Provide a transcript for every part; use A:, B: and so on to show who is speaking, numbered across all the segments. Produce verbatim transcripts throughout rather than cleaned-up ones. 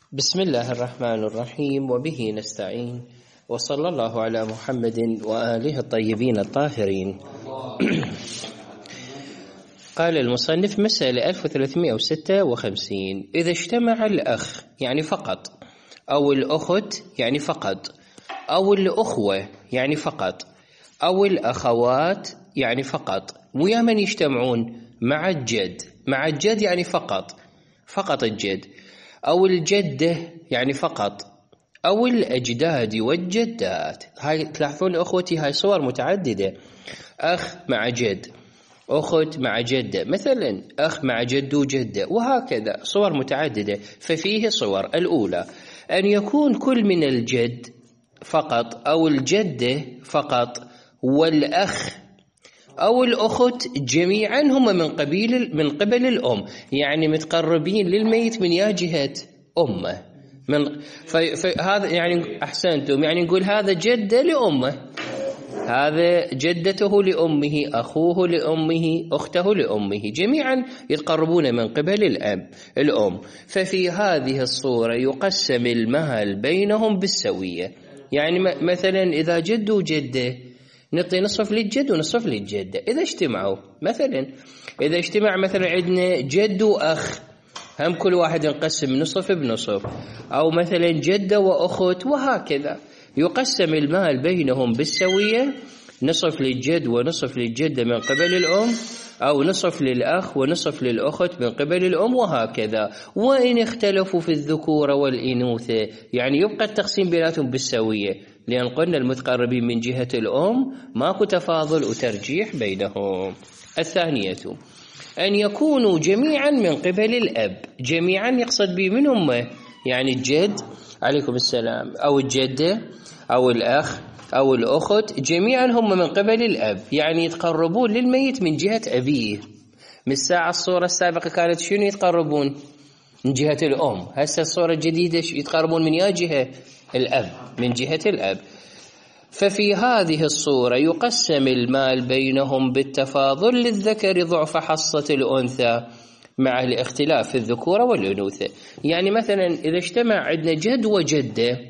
A: بسم الله الرحمن الرحيم، وبه نستعين، وصلى الله على محمد وآله الطيبين الطاهرين. قال المصنف: مسألة ألف وثلاثمائة وستة وخمسين: إذا اجتمع الأخ يعني فقط، أو الأخت يعني فقط، أو الأخوة يعني فقط، أو الأخوات يعني فقط، ويا من يجتمعون مع الجد، مع الجد يعني فقط فقط الجد، أو الجدة يعني فقط، أو الأجداد والجدات. هاي تلاحظون أخوتي، هاي صور متعددة: أخ مع جد، أخت مع جدة، مثلا أخ مع جد وجدة، وهكذا صور متعددة. ففيه صور: الأولى أن يكون كل من الجد فقط، أو الجدة فقط، والأخ أو الأخت جميعا هم من قبيل من قبل الأم، يعني متقربين للميت من يا جهة أمه. من فهذا يعني أحسنتم، يعني نقول هذا جدة لأمه، هذا جدته لأمه، أخوه لأمه، أخته لأمه، جميعا يتقربون من قبل الأب الأم. ففي هذه الصورة يقسم المال بينهم بالسوية. يعني مثلا إذا جد وجدة نعطي نصف للجد ونصف للجدة إذا اجتمعوا. مثلا إذا اجتمع مثلا عندنا جد وأخ، هم كل واحد نقسم نصف بنصف، أو مثلا جدة وأخت، وهكذا يقسم المال بينهم بالسوية: نصف للجد ونصف للجدة من قبل الأم، أو نصف للأخ ونصف للأخت من قبل الأم، وهكذا. وإن اختلفوا في الذكورة والإنوثة يعني يبقى التقسيم بيناتهم بالسوية، لأن قلنا المتقربين من جهة الأم ماكو تفاضل وترجيح بينهم. الثانية أن يكونوا جميعا من قبل الأب. جميعا يقصد به من هم؟ يعني الجد عليكم السلام، أو الجدة، أو الأخ، أو الأخت، جميعا هم من قبل الأب، يعني يتقربون للميت من جهة أبيه. من الساعة الصورة السابقة كانت شنو؟ يتقربون من جهة الأم. هسه الصورة الجديدة يتقربون من يا جهة الأب، من جهة الأب. ففي هذه الصورة يقسم المال بينهم بالتفاضل: للذكر ضعف حصة الأنثى مع الاختلاف في الذكورة والأنوثة. يعني مثلا إذا اجتمع عندنا جد وجدة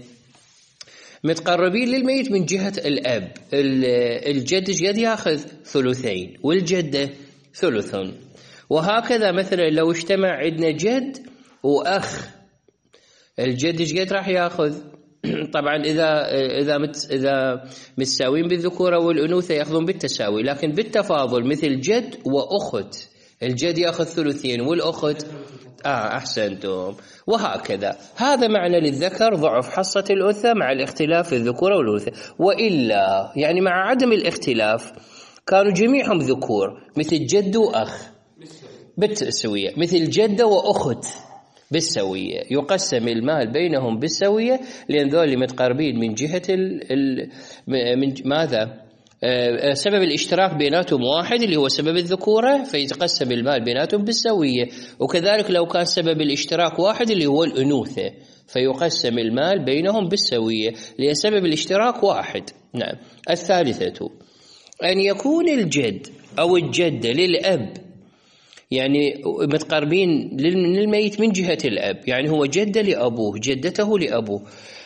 A: متقربين للميت من جهة الأب، الجد جد يأخذ ثلثين والجدة ثلث، وهكذا. مثلا لو اجتمع عندنا جد وأخ، الجد جد راح يأخذ طبعا إذا إذا مت إذا متساوين بالذكورة والأنوثة يأخذون بالتساوي، لكن بالتفاضل مثل جد وأخت، الجد يأخذ ثلثين والأخت آه أحسنتم، وهكذا. هذا معنى للذكر ضعف حصة الأنثى مع الاختلاف في الذكورة والأنوثة. وإلا يعني مع عدم الاختلاف كانوا جميعهم ذكور، مثل جد وأخ بالتسوية، مثل جدة وأخت بالسوية، يقسم المال بينهم بالسوية، لأن ذول متقربين من جهة ال ال من ماذا آه سبب الاشتراك بيناتهم واحد اللي هو سبب الذكورة، فيتقسم المال بيناتهم بالسوية. وكذلك لو كان سبب الاشتراك واحد اللي هو الأنوثة، فيقسم المال بينهم بالسوية لأن سبب الاشتراك واحد. نعم. الثالثة أن يكون الجد أو الجدة للأب، يعني متقربين للميت من جهة الأب، يعني هو جدة لأبوه، جدته لأبوه،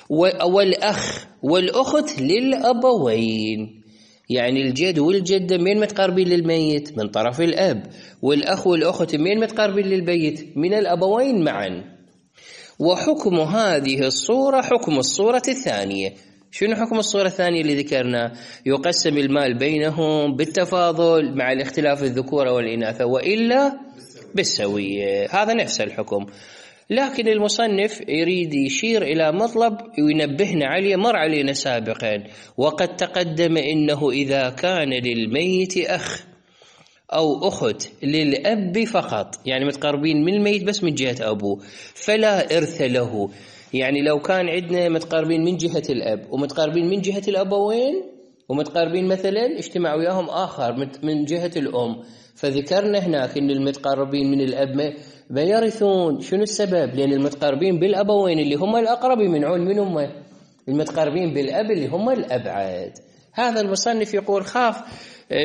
A: والأخ والأخت للأبوين، يعني الجد والجدة من متقربين للميت؟ من طرف الأب. والأخ والأخت من متقربين للميت؟ من الأبوين معا. وحكم هذه الصورة حكم الصورة الثانية. شنو حكم الصورة الثانية اللي ذكرنا؟ يقسم المال بينهم بالتفاضل مع الاختلاف الذكورة والإناثة، وإلا بالسوية. هذا نفس الحكم، لكن المصنف يريد يشير إلى مطلب وينبهنا عليه، مر علينا سابقا. وقد تقدم إنه إذا كان للميت أخ أو أخت للأب فقط، يعني متقربين من الميت بس من جهة أبوه، فلا إرث له. يعني لو كان عندنا متقربين من جهة الأب ومتقربين من جهة الأبوين، ومتقربين مثلا اجتمع وياهم آخر من جهة الأم، فذكرنا هناك إن المتقربين من الأب ما يرثون. شنو السبب؟ لأن المتقربين بالأبوين اللي هم الأقرب يمنعون من هم المتقربين بالأب اللي هم الأبعد. هذا المصنف يقول خاف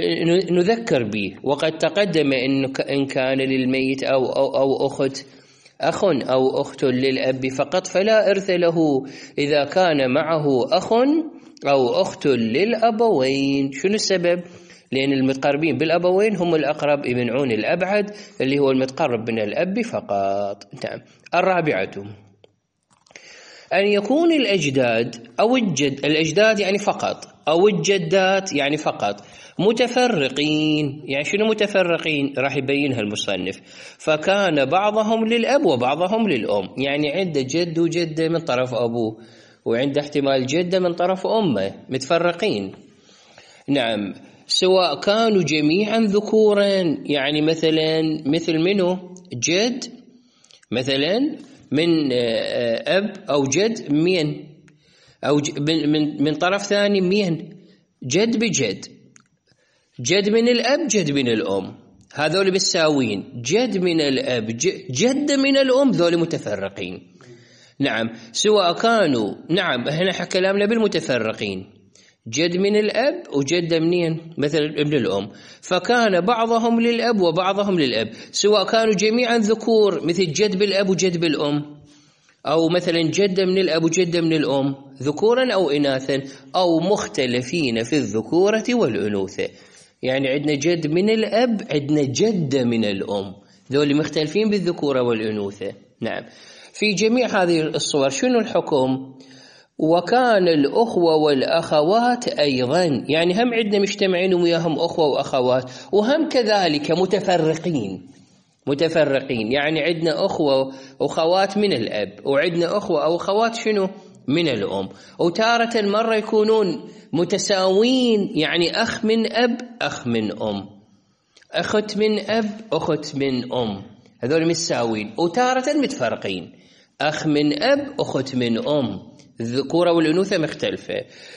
A: نذكر به. وقد تقدم إن كان للميت أو, أو, أو أخت أخ أو أخت للأب فقط فلا إرث له إذا كان معه أخ أو أخت للأبوين. شنو السبب؟ لأن المتقربين بالأبوين هم الأقرب يمنعون الأبعد اللي هو المتقرب من الأب فقط. نعم. الرابعة أن يكون الأجداد أو الجد، الأجداد يعني فقط، أو الجدات يعني فقط، متفرقين. يعني شنو متفرقين؟ راح يبينها المصنف. فكان بعضهم للأب وبعضهم للأم، يعني عنده جد وجدة من طرف أبوه، وعنده احتمال جدة من طرف أمه، متفرقين. نعم. سواء كانوا جميعا ذكورا، يعني مثلا مثل منه جد مثلا من أب أو جد مين، أو من من طرف ثاني مين، جد بجد، جد من الأب جد من الأم، هذول بالساوين. جد من الأب جد من الأم، ذول متفرقين. نعم. سواء كانوا، نعم هنا كلامنا بالمتفرقين، جد من الأب وجد منين، مثل ابن الأم. فكان بعضهم للأب وبعضهم للأب، سواء كانوا جميعا ذكور مثل جد بالأب وجد بالأم، أو مثلا جد من الأب وجد من الأم ذكورا أو إناثا، أو مختلفين في الذكورة والأنوثة. يعني عندنا جد من الأب، عندنا جد من الأم، ذول مختلفين بالذكورة والأنوثة. نعم. في جميع هذه الصور شنو الحكم؟ وكان الأخوة والأخوات أيضا، يعني هم عندنا مجتمعين وياهم أخوة وأخوات، وهم كذلك متفرقين متفرقين يعني عندنا أخوة وأخوات من الأب، وعندنا أخوة أو أخوات شنو من الأم. وتارة مرة يكونون متساوين، يعني أخ من أب أخ من أم، أخت من أب أخت من أم، هذول متساوين. وتارة متفرقين، أخ من أب أخت من أم، الذكورة والأنوثة مختلفة.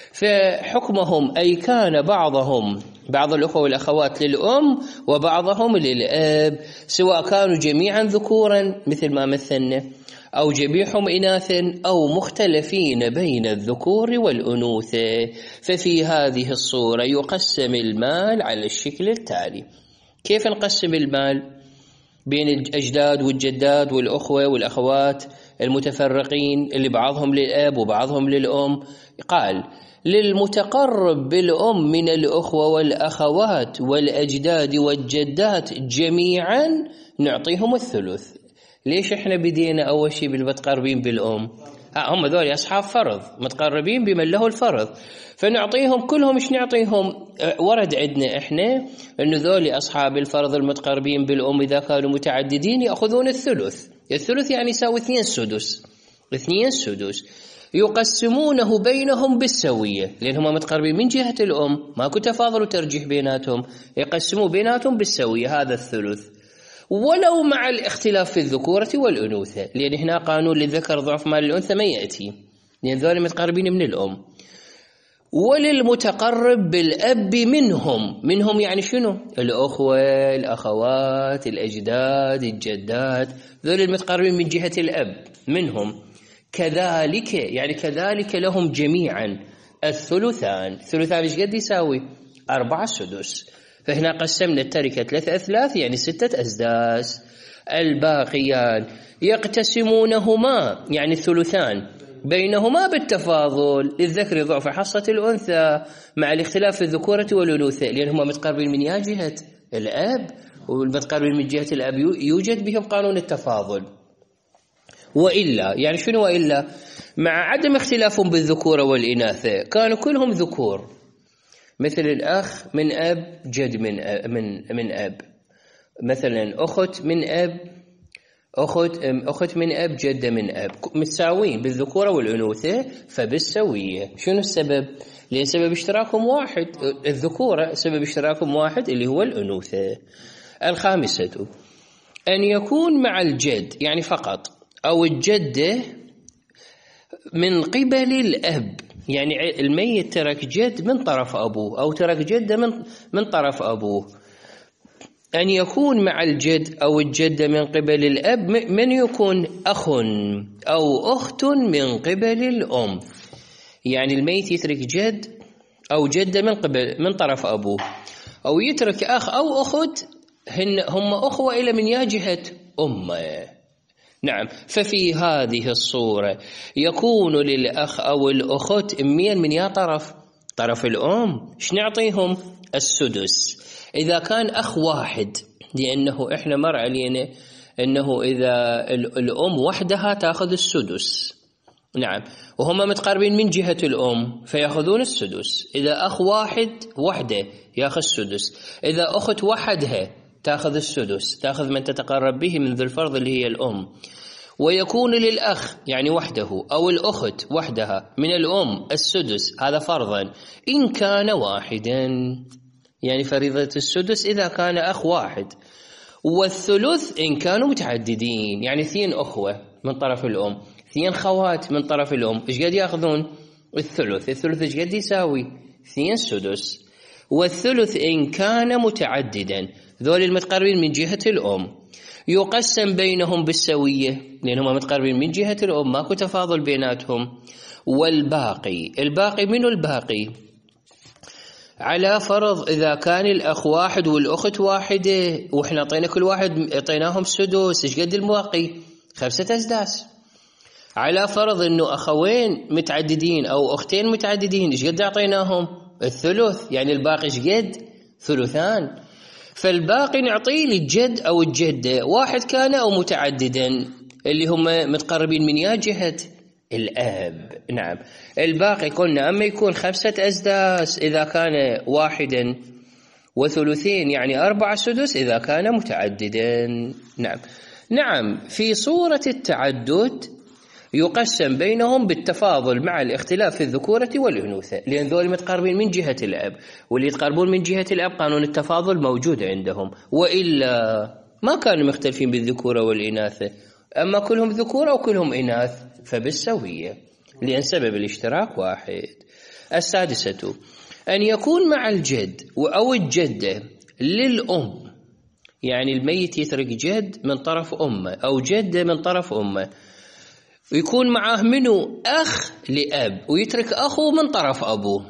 A: فحكمهم أي كان بعضهم، بعض الأخوة والأخوات للأم وبعضهم للأب، سواء كانوا جميعا ذكورا مثل ما مثلنا، أو جميعهم إناثا، أو مختلفين بين الذكور والأنوثة. ففي هذه الصورة يقسم المال على الشكل التالي. كيف نقسم المال بين الأجداد والجدات والأخوة والأخوات المتفرقين اللي بعضهم للأب وبعضهم للأم؟ قال: للمتقرب بالأم من الأخوة والأخوات والأجداد والجدات جميعا نعطيهم الثلث. ليش احنا بدينا أول شيء بالمتقربين بالأم؟ هم ذول أصحاب فرض، متقربين بمن له الفرض، فنعطيهم كلهم. إيش نعطيهم؟ ورد عندنا إحنا إنه ذول أصحاب الفرض المتقربين بالأم إذا كانوا متعددين يأخذون الثلث. الثلث يعني يساوي اثنين سدس، اثنين سدس يقسمونه بينهم بالسوية، لأنهم متقربين من جهة الأم، ماكو تفاضل وترجيح بيناتهم، يقسموا بيناتهم بالسوية هذا الثلث، ولو مع الاختلاف في الذكورة والأنوثة، لأن هنا قانون للذكر ضعف مال الأنثى ما يأتي، لأن ذول متقربين من الأم. وللمتقرب بالأب منهم، منهم يعني شنو؟ الأخوة الأخوات الأجداد الجدات، ذول المتقربين من جهة الأب منهم. كذلك يعني كذلك لهم جميعا الثلثان. الثلثان ايش قد يساوي؟ أربعة سدس. فهنا قسمنا التركة ثلاثة أثلاث يعني ستة أسداس. الباقيان يقتسمونهما يعني الثلثان بينهما بالتفاضل، للذكر ضعف حصة الأنثى مع الاختلاف في الذكورة والأنوثة، لأنهما متقربين من جهة الأب، والمتقربين من جهة الأب يوجد بهم قانون التفاضل. وإلا يعني شنو وإلا؟ مع عدم اختلافهم بالذكورة والإناثة كانوا كلهم ذكور، مثل الأخ من أب جد من أب من من أب، مثلا أخت من أب أخت أخت من أب جدة من أب، متساوين بالذكورة والأنوثة فبالسوية. شنو السبب؟ لأن سبب اشتراكهم واحد، الذكورة سبب اشتراكهم واحد اللي هو الأنوثة. الخامسة أن يكون مع الجد يعني فقط، أو الجدة من قبل الأب، يعني الميت ترك جد من طرف أبوه أو ترك جدة من من طرف أبوه. أن يكون مع الجد أو الجدة من قبل الأب من يكون أخ أو أخت من قبل الأم، يعني الميت يترك جد أو جدة من قبل من طرف أبوه، أو يترك أخ أو أخت هن هم أخوة إلى من جهة أمه. نعم. ففي هذه الصورة يكون للأخ أو الأخت أمين من يا طرف؟ طرف الأم. إيش نعطيهم؟ السدس إذا كان أخ واحد، لأنه إحنا مر علينا أنه إذا الأم وحدها تأخذ السدس. نعم. وهم متقاربين من جهة الأم فيأخذون السدس. إذا أخ واحد وحده يأخذ السدس. إذا أخت وحدها تأخذ السدس، تأخذ من تتقرب به من ذي الفرض اللي هي الأم. ويكون للأخ يعني وحده أو الأخت وحدها من الأم السدس، هذا فرضا إن كان واحدا، يعني فريضة السدس إذا كان أخ واحد. والثلث إن كانوا متعددين، يعني اثنين أخوة من طرف الأم، اثنين خوات من طرف الأم، إيش قد يأخذون؟ الثلث. الثلث إيش قد يساوي؟ اثنين سدس. والثلث إن كان متعددا، ذول المتقربين من جهة الأم، يقسم بينهم بالسوية لأنهم متقربين من جهة الأم، ماكو تفاضل بيناتهم. والباقي، الباقي منو الباقي؟ على فرض إذا كان الأخ واحد والأخت واحدة وإحنا أعطينا كل واحد أعطيناهم سدس، إيش قد الباقي؟ خمسة أسداس. على فرض إنه أخوين متعددين أو أختين متعددين، إيش قد أعطيناهم؟ الثلث، يعني الباقي إيش قد؟ ثلثان. فالباقي نعطيه للجد أو الجدة، واحد كان أو متعددا، اللي هم متقربين من يا جهة الأب. نعم. الباقي قلنا أما يكون خمسة أسداس إذا كان واحدا، وثلثين يعني أربعة سدس إذا كان متعددا. نعم. نعم. في صورة التعدد يقسم بينهم بالتفاضل مع الاختلاف في الذكورة والأنوثة، لأن ذول متقاربين من جهة الأب، واللي يتقاربون من جهة الأب قانون التفاضل موجود عندهم، وإلا ما كانوا مختلفين بالذكورة والإناثة، أما كلهم ذكورة وكلهم إناث فبالسوية، لأن سبب الاشتراك واحد. السادسة أن يكون مع الجد أو الجدة للأم، يعني الميت يترك جد من طرف أمه أو جدة من طرف أمه، ويكون معاه منه أخ لأب ويترك أخو من طرف أبوه،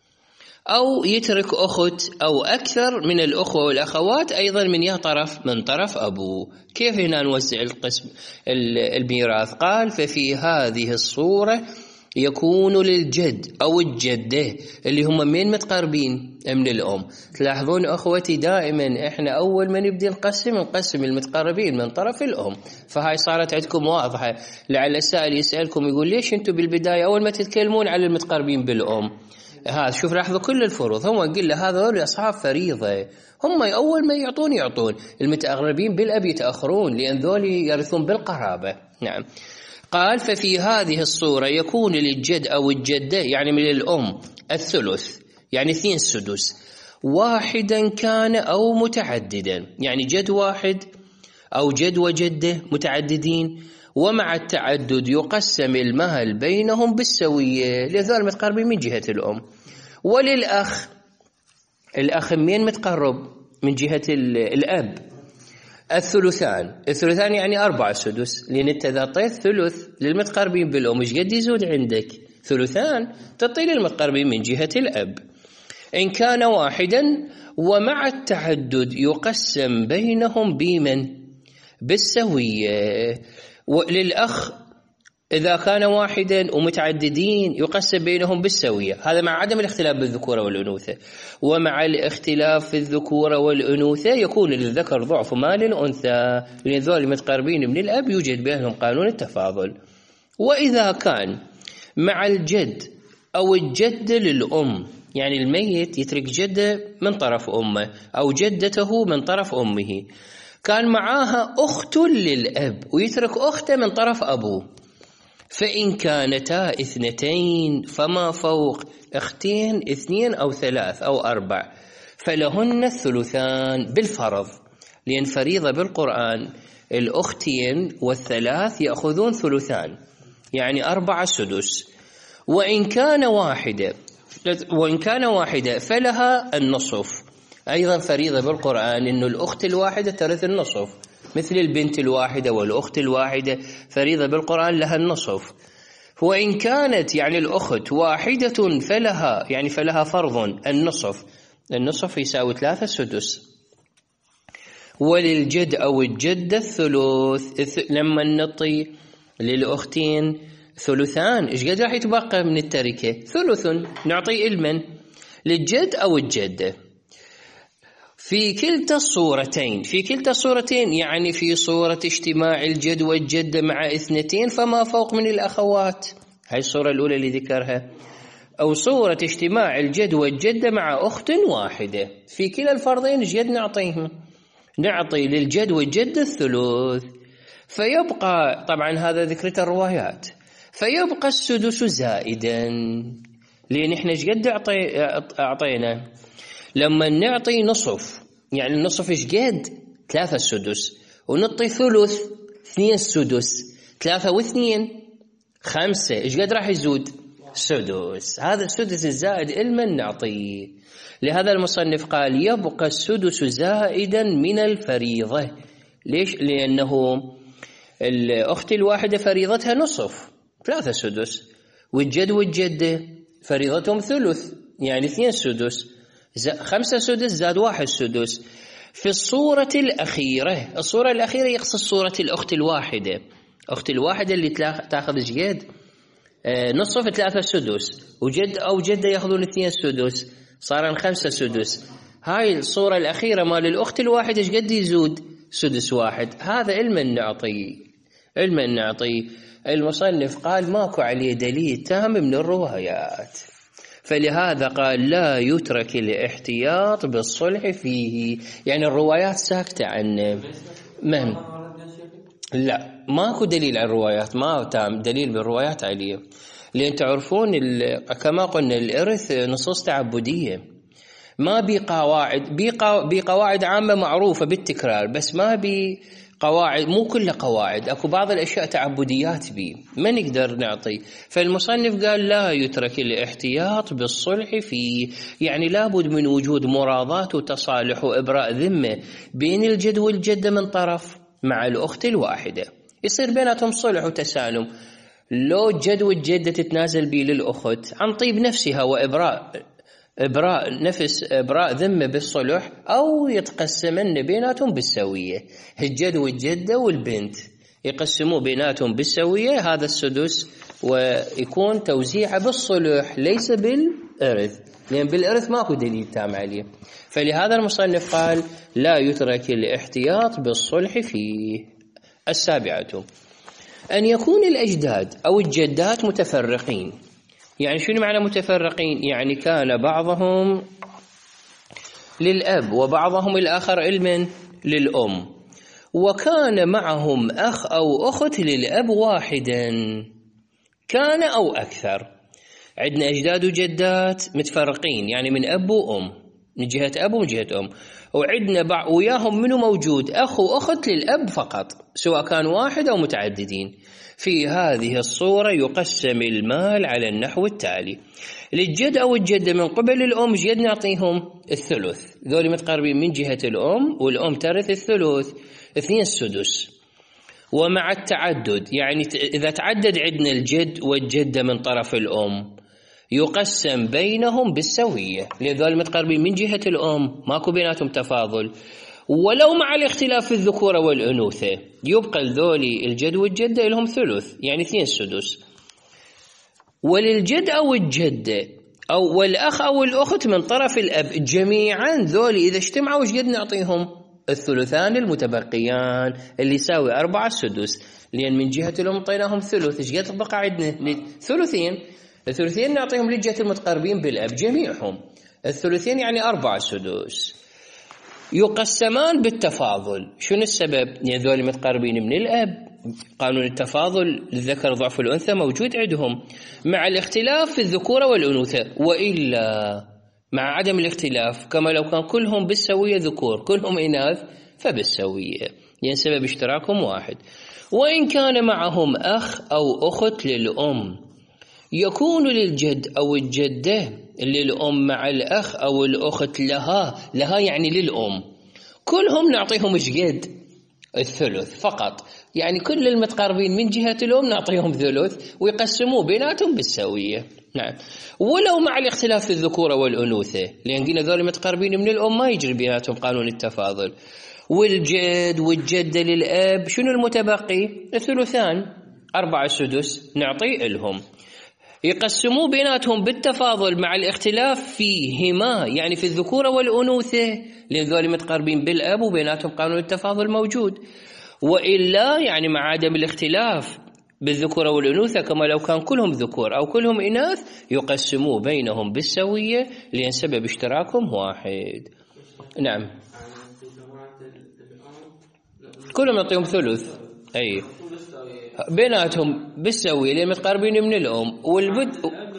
A: أو يترك أخت أو أكثر من الأخوة والأخوات أيضا من يا طرف من طرف أبوه. كيف هنا نوزع القسم الميراث؟ قال ففي هذه الصورة يكون للجد أو الجدة اللي هم من متقربين من الأم. تلاحظون أخوتي دائما إحنا أول ما نبدأ نقسم نقسم المتقربين من طرف الأم، فهاي صارت عندكم واضحة. لعل السائل يسألكم يقول ليش أنتم بالبداية أول ما تتكلمون على المتقربين بالأم؟ هذا شوف لاحظوا كل الفروض هم قل له هذول أصحاب فريضة، هم أول ما يعطون يعطون، المتقربين بالأب يتأخرون لأن ذول يرثون بالقرابة. نعم. قال ففي هذه الصورة يكون للجد أو الجدة يعني من الأم الثلث، يعني اثنين سدس، واحدا كان أو متعددا، يعني جد واحد أو جد وجدة متعددين، ومع التعدد يقسم المهل بينهم بالسوية لذول متقربين من جهة الأم. وللأخ، الأخ من متقرب من جهة الأب الثلثان، الثلثان يعني أربعة سدس، لأن أنت إذا أعطيت ثلث للمتقربين بالأم إيش قد يزود عندك؟ ثلثان، تعطي للمتقربين من جهة الأب إن كان واحدا، ومع التعدد يقسم بينهم بمن؟ بالسوية. وللأخ إذا كان واحدا ومتعددين يقسم بينهم بالسوية، هذا مع عدم الاختلاف بالذكورة والأنوثة. ومع الاختلاف في الذكورة والأنوثة يكون للذكر ضعف ما للأنثى، لأن ذول متقربين من الأب يوجد بينهم قانون التفاضل. وإذا كان مع الجد أو الجدة للأم، يعني الميت يترك جدة من طرف أمه أو جدته من طرف أمه، كان معاها أخت للأب ويترك أخته من طرف أبوه، فإن كانتا اثنتين فما فوق، اختين اثنين أو ثلاث أو أربع، فلهن الثلثان بالفرض، لأن فريضة بالقرآن الأختين والثلاث يأخذون ثلثان، يعني أربعة سدس. وإن كان واحدة وإن كان واحدة فلها النصف، أيضا فريضة بالقرآن إنه الأخت الواحدة ترث النصف، مثل البنت الواحدة والأخت الواحدة فريضة بالقرآن لها النصف. وإن كانت يعني الأخت واحدة فلها يعني فلها فرض النصف، النصف يساوي ثلاثة سدس. وللجد أو الجدة الثلث. لما نعطي للأختين ثلثان إيش قد راح يتبقى من التركة؟ ثلث. نعطي المن للجد أو الجدة في كلتا الصورتين. في كلتا الصورتين يعني في صورة اجتماع الجد والجدة مع اثنتين فما فوق من الأخوات، هاي الصورة الأولى اللي ذكرها، أو صورة اجتماع الجد والجدة مع أخت واحدة. في كلا الفرضين ايش قد نعطيهم؟ نعطي للجد والجدة الثلث. فيبقى طبعا هذا ذكرت الروايات، فيبقى السدس زائدا، لأن احنا ايش قد أعطينا؟ لما نعطي نصف يعني النصف ايش قد؟ ثلاثة السدس، ونعطي ثلث اثنين السدس، ثلاثة واثنين خمسة، ايش قد راح يزود؟ سدس. هذا السدس الزائد المن نعطيه. لهذا المصنف قال يبقى السدس زائدا من الفريضة. ليش؟ لأنه الأخت الواحدة فريضتها نصف ثلاثة سدس، والجد والجدة فريضتهم ثلث يعني اثنين سدس، خمسة سدس زاد واحد سدس. في الصورة الأخيرة، الصورة الأخيرة يقصد صورة الأخت الواحدة، أخت الواحدة اللي تأخذ جد آه نصف ثلاثة سدس، وجد أو جدة يأخذون اثنين سدس، صار خمسة سدس. هاي الصورة الأخيرة مال الأخت الواحدة ايش قد يزود؟ سدس واحد. هذا علما نعطي علما نعطي. المصنف قال ماكو عليه دليل تام من الروايات، فلهذا قال لا يترك الاحتياط بالصلح فيه، يعني الروايات ساكتة عنه. من؟ لا ماكو دليل على الروايات، ما تام دليل بالروايات عليه، لأن تعرفون كما قلنا الإرث نصوص تعبدية، ما بقواعد بقواعد عامة معروفة بالتكرار، بس ما بقواعد، مو كل قواعد، أكو بعض الأشياء تعبديات بي ما نقدر نعطي. فالمصنف قال لا يترك الاحتياط بالصلح فيه، يعني لابد من وجود مراضاة وتصالح وإبراء ذمة بين الجد والجدة من طرف مع الأخت الواحدة، يصير بيناتهم صلح وتسالم. لو الجد والجدة تتنازل بي للأخت عن طيب نفسها وإبراء إبراء نفس إبراء ذمة بالصلح، أو يتقسمن بيناتهم بالسوية، الجد والجدة والبنت يقسموا بيناتهم بالسوية هذا السدس، ويكون توزيعه بالصلح ليس بالإرث، لأن بالإرث ماكو دليل تام عليه. فلهذا المصنف قال لا يترك الاحتياط بالصلح فيه. السابعة أن يكون الأجداد أو الجدات متفرقين. يعني شنو معنى متفرقين؟ يعني كان بعضهم للأب وبعضهم الآخر علما للأم، وكان معهم أخ أو أخت للأب واحدا كان أو أكثر. عندنا أجداد وجدات متفرقين يعني من أب وأم، من جهة أب ومن جهة أم، وعندنا بعض وياهم منه موجود أخ وأخت للأب فقط سواء كانوا واحد أو متعددين. في هذه الصورة يقسم المال على النحو التالي: للجد أو الجدة من قبل الأم جد نعطيهم الثلث، ذولي متقربين من جهة الأم والأم ترث الثلث اثنين السدس. ومع التعدد يعني إذا تعدد عندنا الجد والجدة من طرف الأم يقسم بينهم بالسوية، لذولي متقربين من جهة الأم ماكو بيناتهم تفاضل، ولو مع الاختلاف في الذكورة والأنوثة يبقى الذولي الجد والجدة لهم ثلث يعني اثنين سدس. وللجد أو الجدة أو والأخ أو الأخت من طرف الأب جميعا ذولي إذا اجتمعوا وش قد نعطيهم؟ الثلثان المتبقيان اللي يساوي أربعة سدس، لأن من جهة الأم طيناهم ثلث، ايش قد بقى عندنا؟ ثلثين، الثلثين نعطيهم لجهة المتقربين بالأب جميعهم، الثلثين يعني أربعة سدس. يقسمان بالتفاضل. شنو السبب؟ يعني ذول متقربين من الأب، قانون التفاضل للذكر ضعف الأنثى موجود عندهم، مع الاختلاف في الذكورة والأنوثة، وإلا مع عدم الاختلاف كما لو كان كلهم بالسوية ذكور كلهم إناث فبالسوية، يعني سبب اشتراكهم واحد. وإن كان معهم أخ أو أخت للأم يكون للجد أو الجدة للأم مع الأخ أو الأخت لها، لها يعني للأم، كلهم نعطيهم ايش الثلث فقط، يعني كل المتقاربين من جهة الأم نعطيهم ثلث ويقسموه بيناتهم بالسوية. نعم، ولو مع الاختلاف في الذكورة والأنوثة، لأن قلنا ذول المتقاربين من الأم ما يجري بيناتهم قانون التفاضل، والجد والجدة للأب شنو المتبقي؟ الثلثان، أربعة سدس نعطي لهم. يقسموا بيناتهم بالتفاضل مع الاختلاف فيهما، يعني في الذكورة والأنوثة، لأن ذولي متقاربين بالأب وبيناتهم قانون التفاضل موجود. وإلا يعني مع عدم الاختلاف بالذكورة والأنوثة، كما لو كان كلهم ذكور أو كلهم إناث، يقسموا بينهم بالسوية لأن سبب اشتراكهم واحد. نعم، كلهم يعطيهم ثلث، أي بيناتهم بالسوية لأن متقاربين من الأم، والبد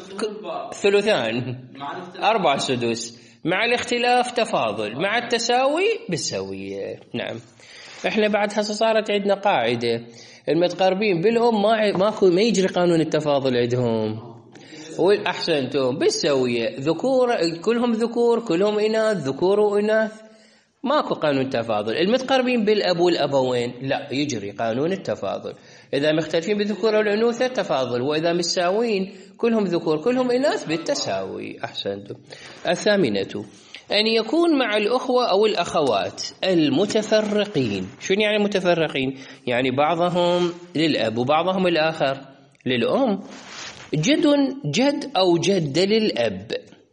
A: ثلثان، أربع سدس، مع الاختلاف تفاضل، مع التساوي بالسوية. نعم. احنا بعد هسه صارت عندنا قاعدة، المتقاربين بالأم ما ماكو ما يجري قانون التفاضل عندهم. والأحسنتم بالسوية، ذكور كلهم ذكور كلهم إناث ذكور وإناث، ماكو قانون تفاضل. المتقاربين بالأب والأبوين لا يجري قانون التفاضل. إذا مختلفين بالذكورة والأنوثة تفاضل، وإذا متساويين كلهم ذكور كلهم إناث بالتساوي. أحسنتم. الثامنة أن يكون مع الأخوة أو الأخوات المتفرقين. شنو يعني متفرقين؟ يعني بعضهم للأب وبعضهم الآخر للأم، جد جد أو جد للأب.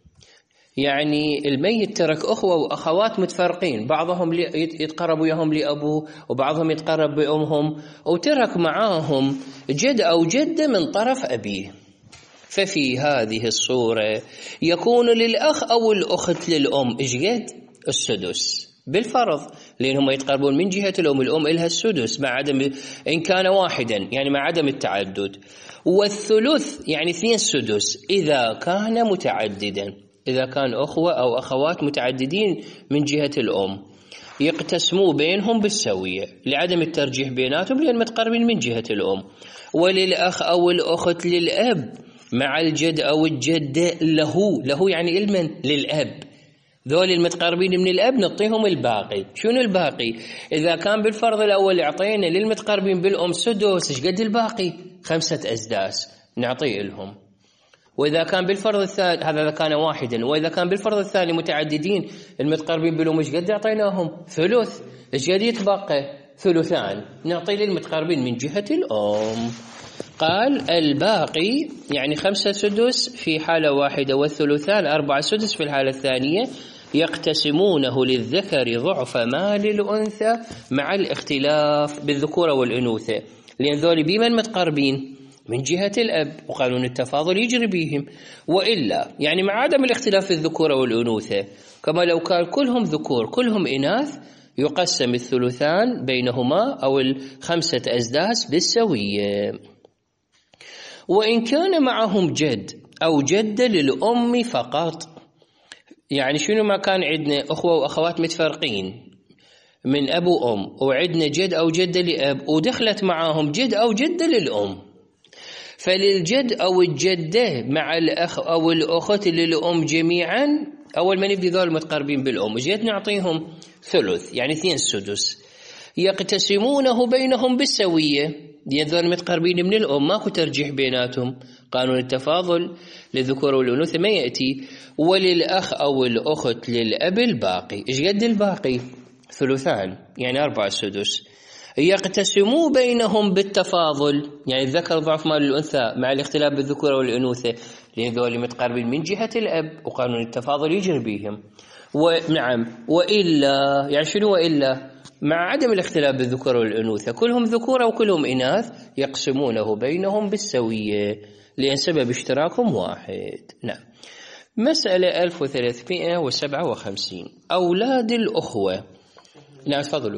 A: يعني الميت ترك أخوة وأخوات متفرقين، بعضهم يتقرب وياهم لأبوه وبعضهم يتقرب بأمهم، وترك معاهم جد أو جدة من طرف أبيه. ففي هذه الصورة يكون للأخ أو الأخت للأم إيش قد؟ السدس بالفرض، لأنهم يتقربون من جهة الأم، الأم إلها السدس مع عدم إن كان واحدا، يعني مع عدم التعدد. والثلث يعني اثنين سدس إذا كان متعددا، إذا كان أخوة أو أخوات متعددين من جهة الأم يقتسموا بينهم بالسوية لعدم الترجيح بيناتهم لأن متقربين من جهة الأم. وللأخ أو الأخت للأب مع الجد أو الجدة له، له يعني المن للأب، ذول المتقربين من الأب نعطيهم الباقي. شنو الباقي؟ إذا كان بالفرض الأول اعطينا للمتقربين بالأم سدس، إيش قد الباقي؟ خمسة أسداس نعطيه لهم. وإذا كان بالفرض الثاني، هذا إذا كان واحدا، وإذا كان بالفرض الثاني متعددين المتقربين بالأم إيش قد أعطيناهم؟ ثلث. إيش قد يتبقى؟ ثلثان نعطي للمتقربين من جهة الأم. قال الباقي يعني خمسة سدس في حالة واحدة، والثلثان أربعة سدس في الحالة الثانية، يقتسمونه للذكر ضعف ما للأنثى مع الاختلاف بالذكورة والأنوثة، لأن ذولي بمن متقربين من جهة الأب وقانون التفاضل يجري بهم. وإلا يعني مع عدم الاختلاف في الذكورة والأنوثة، كما لو كان كلهم ذكور كلهم إناث، يقسم الثلثان بينهما أو الخمسة أسداس بالسوية. وإن كان معهم جد أو جدة للأم فقط، يعني شنو ما كان عندنا أخوة وأخوات متفرقين من أب وأم، وعندنا جد أو جدة لأب ودخلت معاهم جد أو جدة للأم، فللجد أو الجدة مع الأخ أو الأخت للأم جميعا، أول ما نبدي ذول متقربين بالأم جد نعطيهم ثلث يعني اثنين سدس، يقتسمونه بينهم بالسوية، لأن ذول متقربين من الأم ماكو ترجيح بيناتهم، قانون التفاضل للذكور والأنوثة ما يأتي. وللأخ أو الأخت للأب الباقي، إيش قد الباقي؟ ثلثان يعني أربعة سدس، يقتسموا بينهم بالتفاضل، يعني الذكر ضعف ما للأنثى مع الاختلاف بالذكورة والأنوثة، لأن ذول متقربين من جهة الأب وقانون التفاضل يجري بهم. ونعم وإلا يعني شنو وإلا؟ مع عدم الاختلاف بالذكورة والأنوثة كلهم ذكورة وكلهم إناث، يقسمونه بينهم بالسوية لأن سبب اشتراكهم واحد. نعم. مسألة ألف وثلاثمائة وسبعة وخمسين أولاد الأخوة. نعم تفضلوا.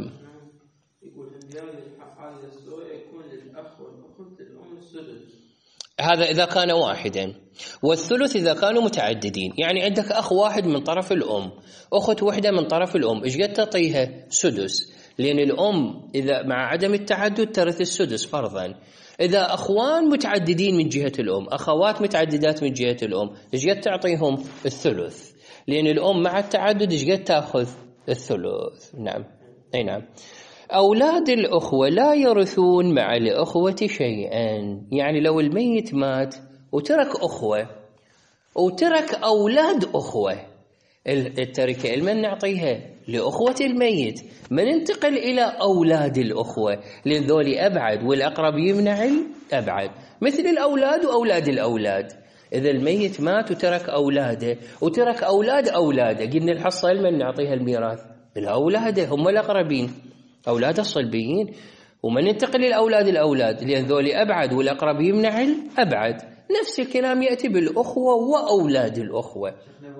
A: هذا إذا كان واحدا، والثلث إذا كانوا متعددين، يعني عندك أخ واحد من طرف الأم، أخت واحدة من طرف الأم، إيش قد تعطيها؟ سدس، لأن الأم إذا مع عدم التعدد ترث السدس فرضا. إذا أخوان متعددين من جهة الأم، أخوات متعددات من جهة الأم، إيش قد تعطيهم؟ الثلث، لأن الأم مع التعدد إيش قد تأخذ؟ الثلث. نعم أي نعم. أولاد الأخوة لا يرثون مع الأخوة شيئا، يعني لو الميت مات وترك أخوة وترك أولاد أخوة، التركة لمن نعطيها؟ لأخوة الميت. ما ننتقل إلى أولاد الأخوة لأن ذولي أبعد، والأقرب يمنع الأبعد، مثل الأولاد وأولاد الأولاد. إذا الميت مات وترك أولاده وترك أولاد أولاده، قلنا الحصة لمن نعطيها الميراث؟ الأولاد هم الأقربين، أولاد الصلبيين. ومن ننتقل للأولاد الأولاد لأن ذولي أبعد والأقرب يمنع الأبعد. نفس الكلام يأتي بالأخوة وأولاد الأخوة.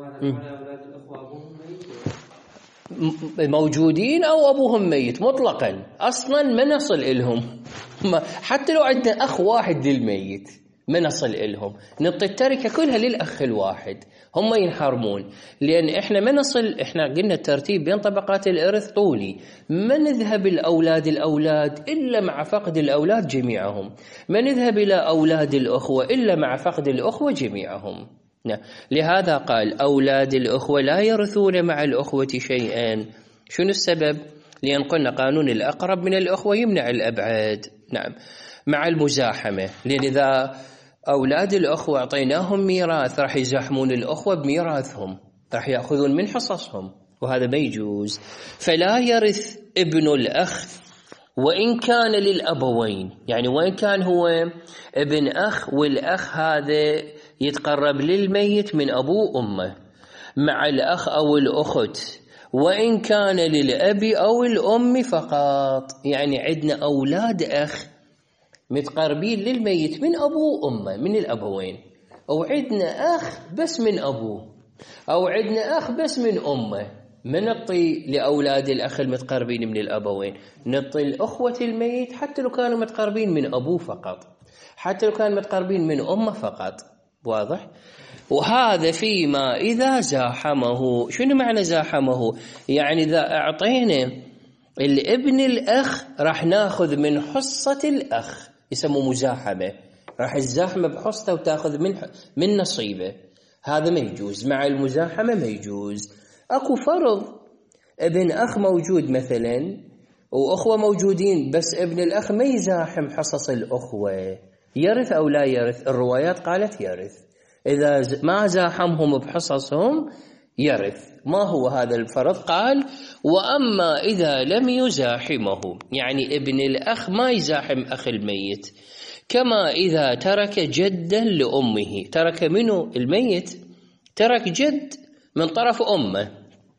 A: موجودين أو أبوهم ميت مطلقا، أصلا ما نصل إلهم. حتى لو عندنا أخ واحد للميت ما نصل إلهم، نعطي التركة كلها للأخ الواحد، هم ينحرمون. لأن إحنا ما نصل، إحنا قلنا الترتيب بين طبقات الإرث طولي، ما نذهب الأولاد الأولاد إلا مع فقد الأولاد جميعهم، ما نذهب إلى أولاد الأخوة إلا مع فقد الأخوة جميعهم. لهذا قال أولاد الأخوة لا يرثون مع الأخوة شيئا. شنو السبب؟ لأن قلنا قانون الأقرب من الأخوة يمنع الأبعاد. نعم، مع المزاحمة، لأن إذا أولاد الأخوة أعطيناهم ميراث راح يزاحمون الأخوة بميراثهم، راح يأخذون من حصصهم، وهذا ما يجوز. فلا يرث ابن الأخ وإن كان للأبوين، يعني وإن كان هو ابن أخ والأخ هذا يتقرب للميت من أبوه وأمه، مع الأخ أو الأخت، وإن كان للأب أو الأم فقط. يعني عندنا أولاد أخ متقربين للميت من أبوه وأمه من الأبوين، أو عندنا أخ بس من أبوه، أو عندنا أخ بس من أمه. ما نعطي لأولاد الأخ المتقربين من الأبوين، نعطي الأخوة الميت حتى لو كانوا متقربين من أبوه فقط، حتى لو كانوا متقربين من أمه فقط. واضح؟ وهذا فيما إذا زاحمه. شنو معنى زاحمه؟ يعني إذا أعطينا الابن الأخ راح ناخذ من حصة الأخ، يسموه مزاحمة، راح الزاحمة بحصته وتاخذ من من نصيبه. هذا ما يجوز، مع المزاحمة ما يجوز. أكو فرض ابن أخ موجود مثلا وأخوة موجودين، بس ابن الأخ ما يزاحم حصص الأخوة، يرث أو لا يرث؟ الروايات قالت يرث. إذا ما زاحمهم بحصصهم يرث. ما هو هذا الفرض؟ قال وأما إذا لم يزاحمه، يعني ابن الأخ ما يزاحم أخ الميت، كما إذا ترك جدا لأمه. ترك منه الميت؟ ترك جد من طرف أمه،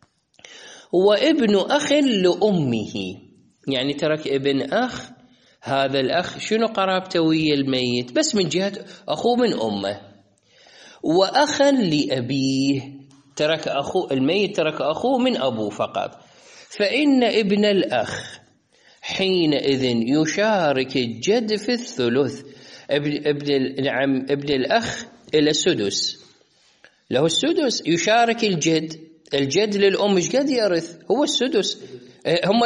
A: وابن أخ لأمه، يعني ترك ابن أخ. هذا الأخ شنو قرابته ويا الميت؟ بس من جهة أخوه من أمه. وأخا لأبيه، ترك أخوه الميت ترك أخوه من أبوه فقط. فإن ابن الأخ حينئذ يشارك الجد في الثلث. ابن ابن نعم ابن الأخ إلى السدس، له السدس، يشارك الجد. الجد للأم ايش قد يرث؟ هو السدس. هم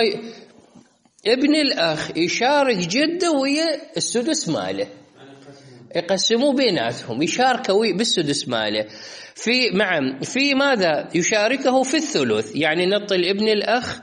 A: ابن الأخ يشارك جده ويا السدس ماله، يقسموا بيناتهم، يشاركوا بالسدس ماله. في معا في ماذا؟ يشاركه في الثلث، يعني نعطي الابن الأخ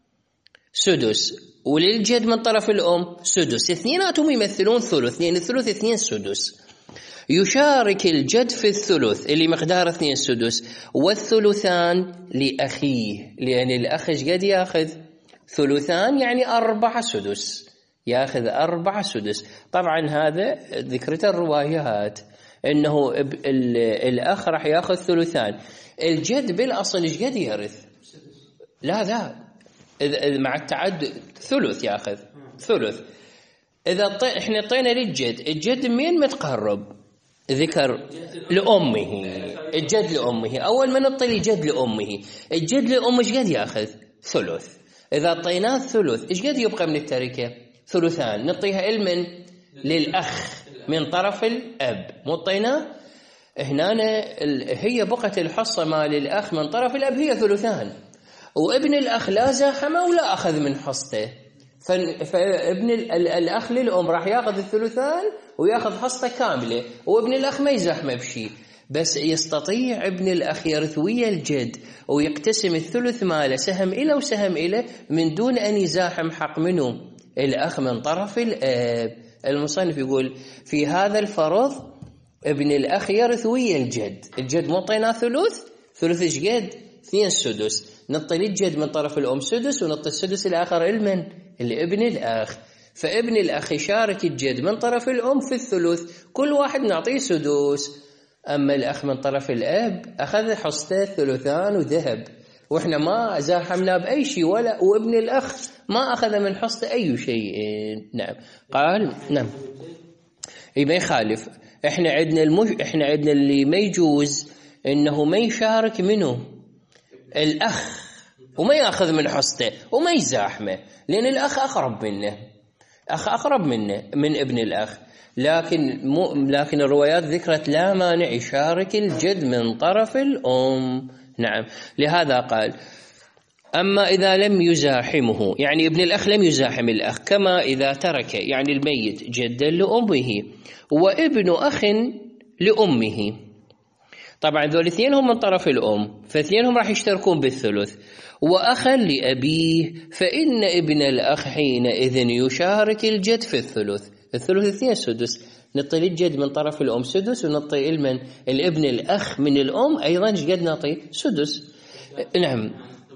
A: سدس وللجد من طرف الأم سدس، اثنيناتهم يمثلون ثلث، لأن الثلث اثنين سدس. يشارك الجد في الثلث اللي مقدار اثنين سدس، والثلثان لأخيه، لأن الأخ ايش قد ياخذ؟ ثلثان، يعني أربعة سدس، ياخذ أربعة سدس. طبعا هذا ذكرت الروايات إنه الأخ راح ياخذ ثلثان. الجد بالأصل ايش قد يرث؟ لا لا مع التعدد ثلث، ياخذ ثلث. إذا طي... إحنا طينا للجد، الجد مين متقرب؟ ذكر لأمه، الجد لأمه. أول ما نطي الجد لأمه، الجد لأمه ايش قد ياخذ؟ ثلث. إذا طيناه الثلث ايش قد يبقى من التركة؟ ثلثان. نطيها المن للأخ من طرف الأب، مطيناه هنا هي بقت الحصة مال الأخ من طرف الأب هي ثلثان، وابن الأخ لا زاحمه ولا أخذ من حصته، فابن الأخ للأم راح ياخذ الثلثان وياخذ حصته كاملة، وابن الأخ ما يزاحمه بشيء، بس يستطيع ابن الأخ يرث ويا الجد ويقتسم الثلث ماله سهم إله وسهم إله من دون أن يزاحم حق منه الأخ من طرف الأب. المصنف يقول في هذا الفرض ابن الأخ يرث ويا الجد، الجد مطينا ثلث، ثلث ايش قد؟ اثنين سدس، نعطي للجد من طرف الأم سدس ونعطي السدس الآخر لمن؟ لابن الأخ. فابن الأخ يشارك الجد من طرف الأم في الثلث، كل واحد نعطيه سدس. أما الأخ من طرف الأب أخذ حصته ثلثان وذهب، وإحنا ما زاحمنا بأي شيء، ولا وابن الأخ ما أخذ من حصته أي شيء. نعم. قال نعم ما يخالف. إحنا عندنا المش... إحنا عندنا اللي ما يجوز إنه ما يشارك منه الأخ وما يأخذ من حصته وما يزاحمه، لأن الأخ أقرب منه، أخ أقرب منه من ابن الأخ. لكن مو لكن الروايات ذكرت لا مانع يشارك الجد من طرف الأم. نعم. لهذا قال أما إذا لم يزاحمه، يعني ابن الأخ لم يزاحم الأخ، كما إذا ترك يعني الميت جدا لأمه وابن أخ لأمه. طبعا ذول الاثنين هم من طرف الأم، فاثنينهم راح يشتركون بالثلث. وأخا لأبيه فإن ابن الأخ حينئذ يشارك الجد في الثلث. الثلث اثنين سدس، نعطي للجد من طرف الأم سدس، ونعطي المن الابن الأخ من الأم أيضا قد نعطي سدس. نعم.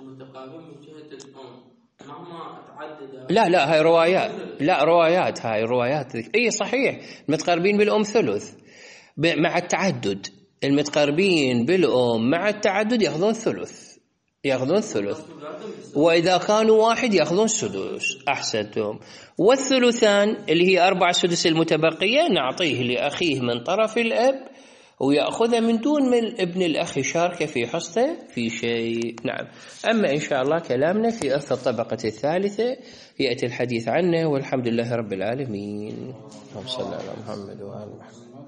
A: لا لا هاي روايات، لا روايات، هاي روايات. اي صحيح، المتقربين بالأم ثلث مع التعدد، المتقربين بالأم مع التعدد يأخذون ثلث، يأخذون ثلث، وإذا كانوا واحد يأخذون سدس. أحسنتم. والثلثان اللي هي أربع سدس المتبقية نعطيه لأخيه من طرف الأب، ويأخذ من دون من ابن الأخ يشارك في حصته في شيء. نعم. أما إن شاء الله كلامنا في إرث الطبقة الثالثة يأتي الحديث عنه، والحمد لله رب العالمين. اللهم صل على محمد وآل محمد.